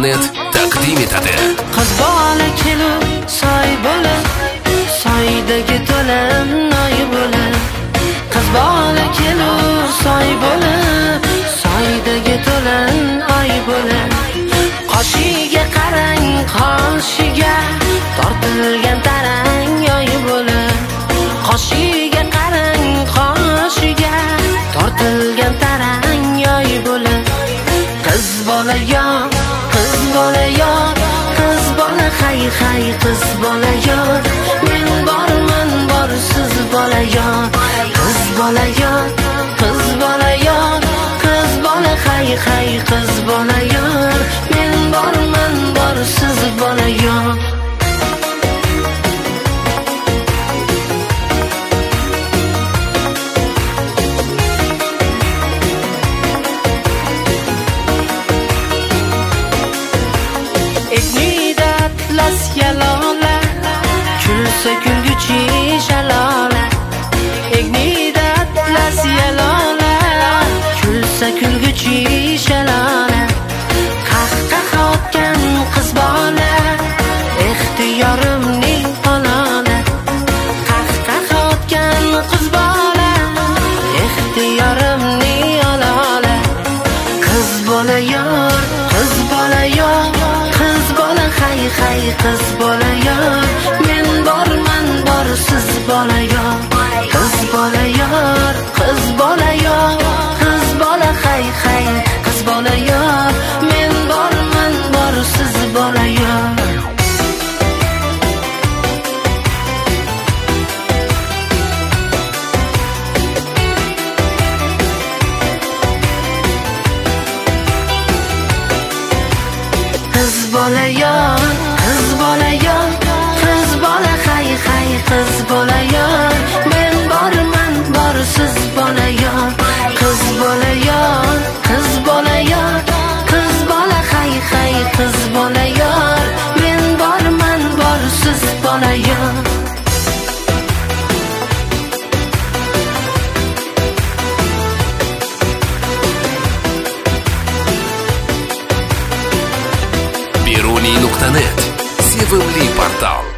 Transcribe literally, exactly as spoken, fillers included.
net taqdim etadi. Qiz bola kelib soy bo'lib, soydagi to'lan noy bo'lib. Qiz bola kelib soy bo'lib, soydagi to'lan oy bo'lib. Qoshiga qarang, qoshiga tortilgan tarang yoy bo'lib. Qoshiga qarang, qoshiga tortilgan tarang yoy bo'lib. Qiz bola yo, qiz bola yo, qiz bola hay hay, qiz bola yo. Men borman, bor siz bola yo. Qiz bola yo, qiz bola yo, qiz bola hay hay, qiz bola yo. Men borman, bor siz bola yo. Egnida atlas yalola, kulsa kulguchi shalola. Egnida atlas yalola, kulsa kulguchi shalola. Qahqaha otgan qiz bola, ixtiyorimning olola. Qahqaha otgan qiz bola, ixtiyorimning olola. Qiz bola yor, qiz bola yor, qiz bola hay hay, qiz bola yor. Men borman, bor siz bola yor. Qiz bola yor, qiz bola yor, qiz bola hay hay, qiz bola yor. Men borman, bor siz bola yor. Qiz bola yor, qiz bola yor, qiz bola hay hay, qiz bola yor. Men borman, bor siz bola yor. Qiz bola yor, qiz bola yor, qiz bola hay hay, qiz bola yor. Men borman, bor siz bola yor. beruniy nuqta net sevimli portal.